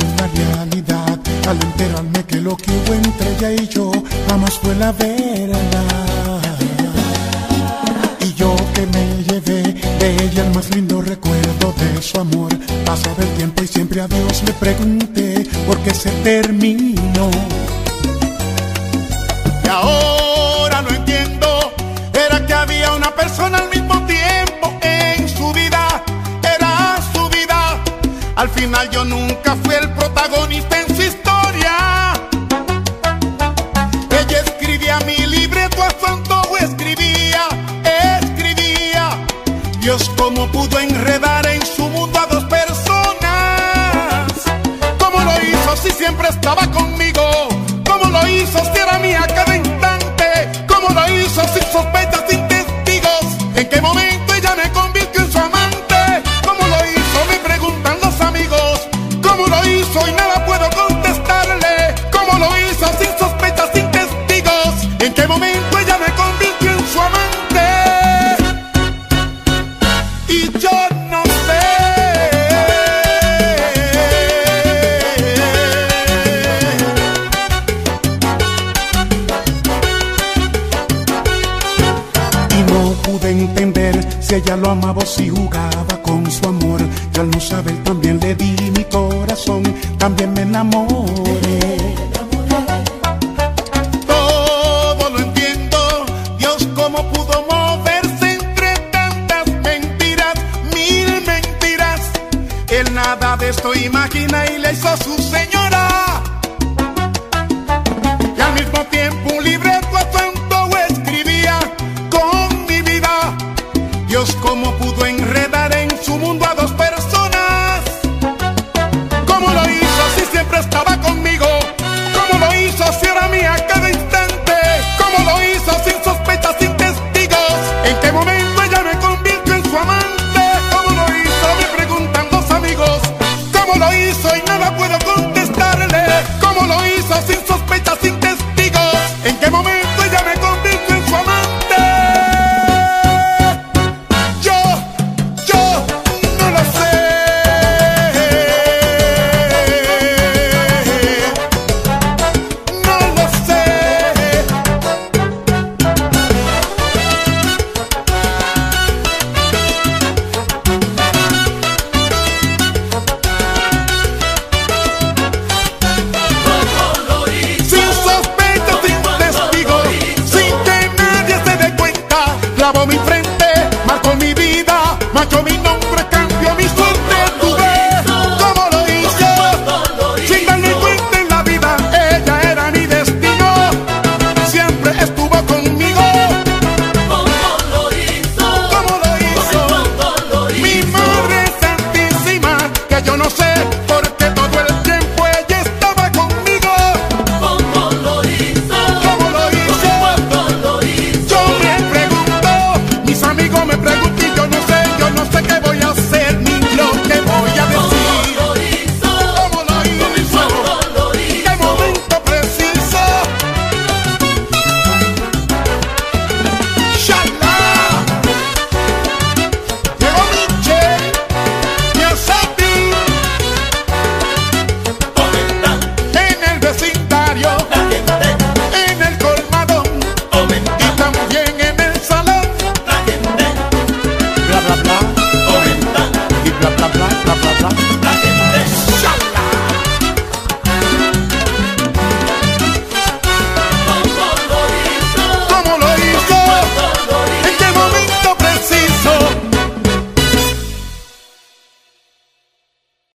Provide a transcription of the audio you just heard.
la realidad al enterarme que lo que hubo entre ella y yo jamás fue la verdad. Y yo que me llevé de ella el más lindo recuerdo de su amor. Pasaba el tiempo y siempre a Dios le pregunté por qué se terminó. Y ahora no entiendo, era que había una persona al mismo tiempo en su vida, era su vida. Al final yo nunca fui el protagonista en su historia. Ella escribía mi libreto, a su antojo escribía. Dios, ¿cómo pudo enredar en su mundo a dos personas? ¿Cómo lo hizo si siempre estaba conmigo? ¿Cómo lo hizo si era mía cada instante? ¿Cómo lo hizo sin sospechas, sin testigos? ¿En qué momento ella me convirtió en su amante? ¿Cómo lo hizo? Me preguntan los amigos. ¿Cómo lo hizo? Y nada puedo contestarle. ¿Cómo lo hizo sin sospechas, sin testigos? ¿En qué momento ella me convirtió en su amante? Y yo no sé. Y no pude entender si ella lo amaba o si jugaba con su amor. Yo al no saber también le di mi corazón, también me enamoré. Todo lo entiendo. Dios, ¿cómo pudo moverse entre tantas mentiras, mil mentiras? Él nada de esto imagina y le hizo a su señora. Y al mismo tiempo un libreto a su antojo escribía con mi vida. Dios, ¿cómo pudo enredar en su mundo a dos personas? ¿Cómo lo hizo si siempre estaba conmigo? ¿Cómo lo hizo si era mía cada instante? ¿Cómo lo hizo sin sospechas, sin testigos? ¿En qué momento ella me convirtió en su amante? ¿Cómo lo hizo? Me preguntan los amigos. ¿Cómo lo hizo? Y nada puedo contestarle. ¿Cómo lo hizo sin sospechas, sin testigos? ¿En qué momento ella me convirtió en su amante? Yo no lo sé. No lo sé. Sin sospechas, sin testigos, sin que nadie se dé cuenta, clavó mi